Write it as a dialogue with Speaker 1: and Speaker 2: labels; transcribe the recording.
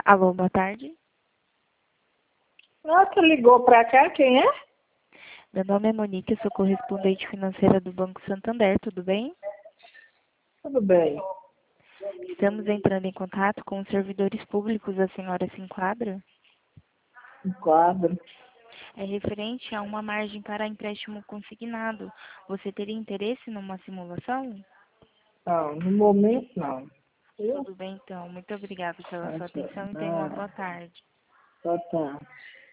Speaker 1: Alô, boa tarde.
Speaker 2: Ah, tu ligou pra cá, quem é?
Speaker 1: Meu nome é Monique, sou correspondente financeira do Banco Santander, tudo bem?
Speaker 2: Tudo bem.
Speaker 1: Estamos entrando em contato com os servidores públicos, a senhora se enquadra?
Speaker 2: Um quadro.
Speaker 1: É referente a uma margem para empréstimo consignado. Você teria interesse numa simulação?
Speaker 2: Não, no momento não. Eu?
Speaker 1: Tudo bem, então. Muito obrigada pela sua
Speaker 2: Acho,
Speaker 1: atenção e tenha uma
Speaker 2: ah,
Speaker 1: boa tarde.
Speaker 2: tá.